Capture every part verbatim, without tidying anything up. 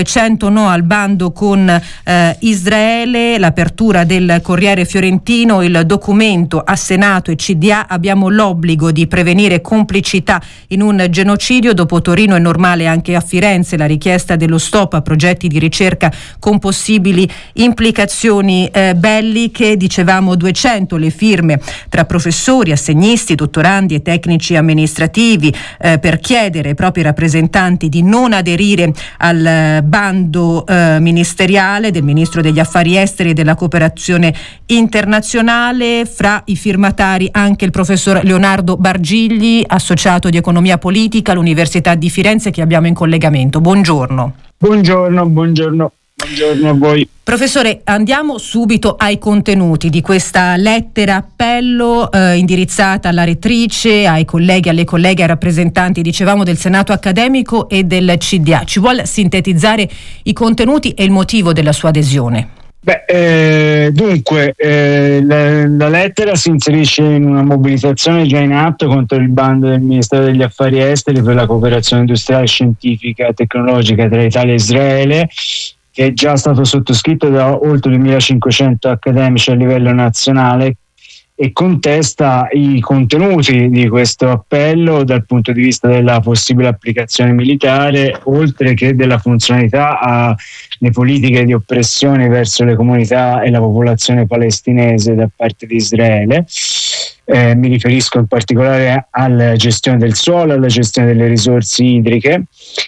cento no al bando con eh, Israele, l'apertura del Corriere Fiorentino, il documento a Senato e C D A, abbiamo l'obbligo di prevenire complicità in un genocidio. Dopo Torino è normale anche a Firenze la richiesta dello stop a progetti di ricerca con possibili implicazioni eh, belliche. Dicevamo duecento le firme tra professori, assegnisti, dottorandi e tecnici amministrativi eh, per chiedere ai propri rappresentanti di non aderire al bando eh, ministeriale del Ministro degli Affari Esteri e della Cooperazione Internazionale. Fra i firmatari anche il professor Leonardo Bargigli, associato di Economia Politica all'Università di Firenze, che abbiamo in collegamento. Buongiorno. Buongiorno, buongiorno. Buongiorno a voi. Professore, andiamo subito ai contenuti di questa lettera appello eh, indirizzata alla rettrice, ai colleghi, alle colleghe, ai rappresentanti, dicevamo, del Senato accademico e del C D A. Ci vuole sintetizzare i contenuti e il motivo della sua adesione? Beh, eh, dunque, eh, la, la lettera si inserisce in una mobilitazione già in atto contro il bando del Ministero degli Affari Esteri per la cooperazione industriale, scientifica e tecnologica tra Italia e Israele, che è già stato sottoscritto da oltre duemilacinquecento accademici a livello nazionale e contesta i contenuti di questo appello dal punto di vista della possibile applicazione militare, oltre che della funzionalità alle politiche di oppressione verso le comunità e la popolazione palestinese da parte di Israele. Eh, mi riferisco in particolare alla gestione del suolo, alla gestione delle risorse idriche.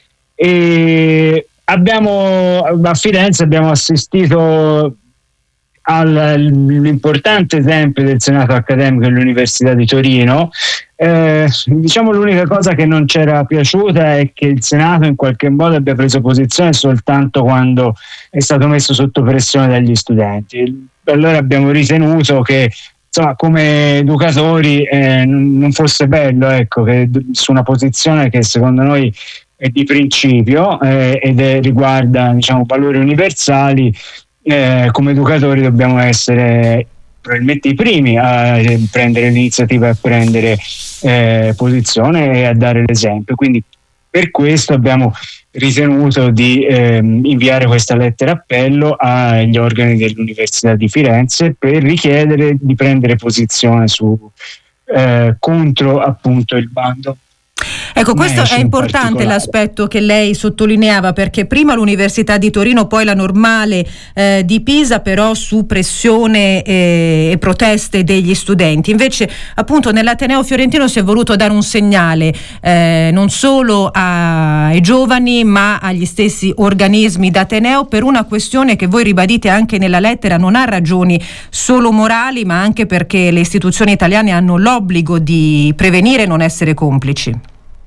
E abbiamo a Firenze abbiamo assistito all'importante esempio del Senato accademico dell'Università di Torino. Eh, diciamo l'unica cosa che non c'era piaciuta è che il Senato in qualche modo abbia preso posizione soltanto quando è stato messo sotto pressione dagli studenti. Allora abbiamo ritenuto che, insomma, come educatori eh, non fosse bello, ecco, che su una posizione che secondo noi è di principio eh, ed è, riguarda, diciamo, valori universali, eh, come educatori dobbiamo essere probabilmente i primi a prendere l'iniziativa, a prendere eh, posizione e a dare l'esempio. Quindi per questo abbiamo ritenuto di eh, inviare questa lettera appello agli organi dell'Università di Firenze per richiedere di prendere posizione su eh, contro appunto il bando. Ecco, questo è importante l'aspetto che lei sottolineava, perché prima l'Università di Torino, poi la Normale eh, di Pisa, però su pressione eh, e proteste degli studenti. Invece appunto nell'Ateneo Fiorentino si è voluto dare un segnale eh, non solo a, ai giovani ma agli stessi organismi d'Ateneo, per una questione che voi ribadite anche nella lettera non ha ragioni solo morali, ma anche perché le istituzioni italiane hanno l'obbligo di prevenire e non essere complici.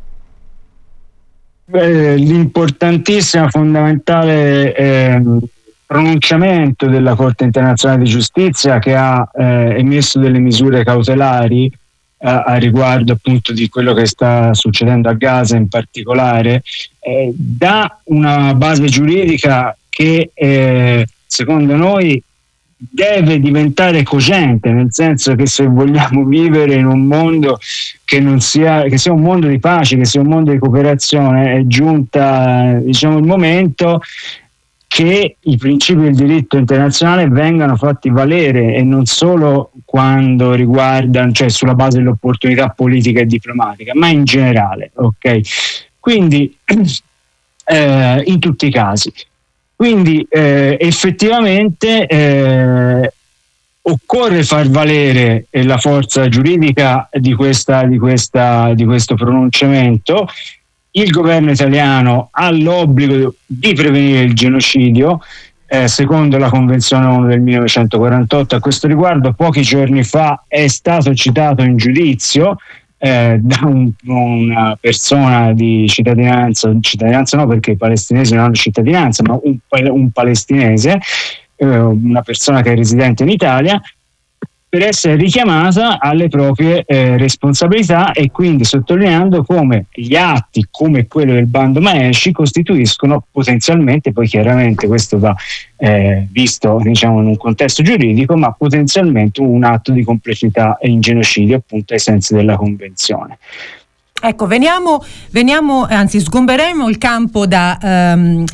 Beh, l'importantissimo, fondamentale eh, pronunciamento della Corte internazionale di giustizia, che ha eh, emesso delle misure cautelari eh, a riguardo appunto di quello che sta succedendo a Gaza in particolare, eh, dà una base giuridica che eh, secondo noi deve diventare cogente, nel senso che se vogliamo vivere in un mondo che non sia che sia un mondo di pace, che sia un mondo di cooperazione, è giunta, diciamo, il momento che i principi del diritto internazionale vengano fatti valere, e non solo quando riguardano, cioè sulla base dell'opportunità politica e diplomatica, ma in generale, ok? Quindi eh, in tutti i casi. Quindi eh, effettivamente eh, occorre far valere la forza giuridica di, questa, di, questa, di questo pronunciamento. Il governo italiano ha l'obbligo di prevenire il genocidio, eh, secondo la Convenzione ONU del millenovecentoquarantotto. A questo riguardo, pochi giorni fa è stato citato in giudizio Eh, da un, una persona di cittadinanza, cittadinanza no, perché i palestinesi non hanno cittadinanza, ma un, un palestinese, eh, una persona che è residente in Italia, per essere richiamata alle proprie eh, responsabilità, e quindi sottolineando come gli atti come quello del bando Maesci costituiscono potenzialmente, poi chiaramente questo va eh, visto, diciamo, in un contesto giuridico, ma potenzialmente un atto di complicità e in genocidio, appunto ai sensi della Convenzione. Ecco, veniamo, veniamo, anzi sgomberemo il campo da, um,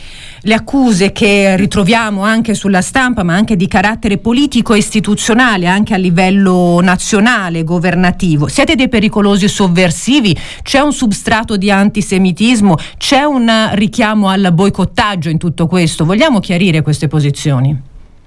le accuse che ritroviamo anche sulla stampa, ma anche di carattere politico e istituzionale, anche a livello nazionale, governativo. Siete dei pericolosi sovversivi? C'è un substrato di antisemitismo? C'è un richiamo al boicottaggio in tutto questo? Vogliamo chiarire queste posizioni?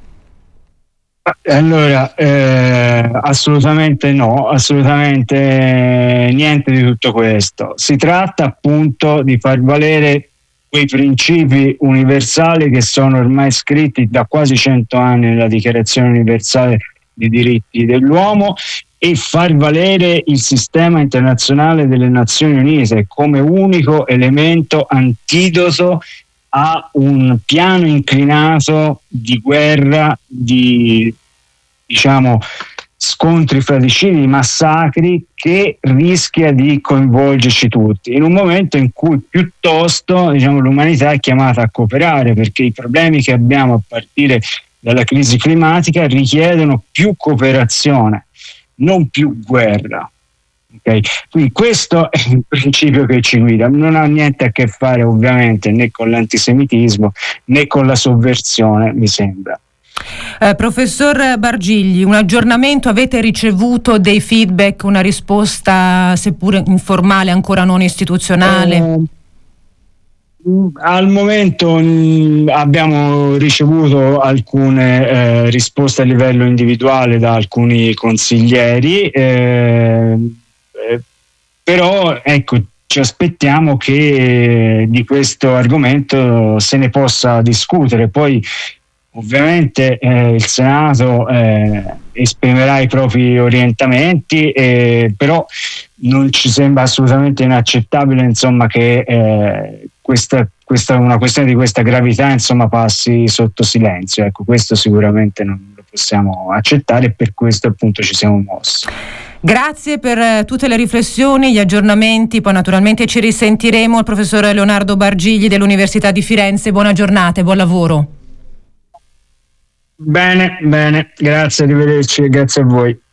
Allora, eh, assolutamente no, assolutamente niente di tutto questo. Si tratta appunto di far valere quei principi universali che sono ormai scritti da quasi cento anni nella Dichiarazione universale dei diritti dell'uomo e far valere il sistema internazionale delle Nazioni Unite come unico elemento antidoto a un piano inclinato di guerra, di diciamo scontri fratricidi, massacri, che rischia di coinvolgerci tutti in un momento in cui piuttosto diciamo l'umanità è chiamata a cooperare, perché i problemi che abbiamo a partire dalla crisi climatica richiedono più cooperazione, non più guerra. Okay. Quindi questo è il principio che ci guida, non ha niente a che fare ovviamente né con l'antisemitismo né con la sovversione, mi sembra. Eh, professor Bargigli, un aggiornamento, avete ricevuto dei feedback, una risposta seppure informale, ancora non istituzionale? Eh, al momento mh, abbiamo ricevuto alcune eh, risposte a livello individuale da alcuni consiglieri, eh, eh, però ecco, ci aspettiamo che eh, di questo argomento se ne possa discutere. Poi ovviamente eh, il Senato eh, esprimerà i propri orientamenti, eh, però non ci sembra assolutamente inaccettabile insomma che eh, questa, questa, una questione di questa gravità insomma passi sotto silenzio. Ecco, questo sicuramente non lo possiamo accettare e per questo appunto ci siamo mossi. Grazie per tutte le riflessioni, gli aggiornamenti, poi naturalmente ci risentiremo. Il professor Leonardo Bargigli dell'Università di Firenze, buona giornata e buon lavoro. Bene, bene, grazie, arrivederci, grazie a voi.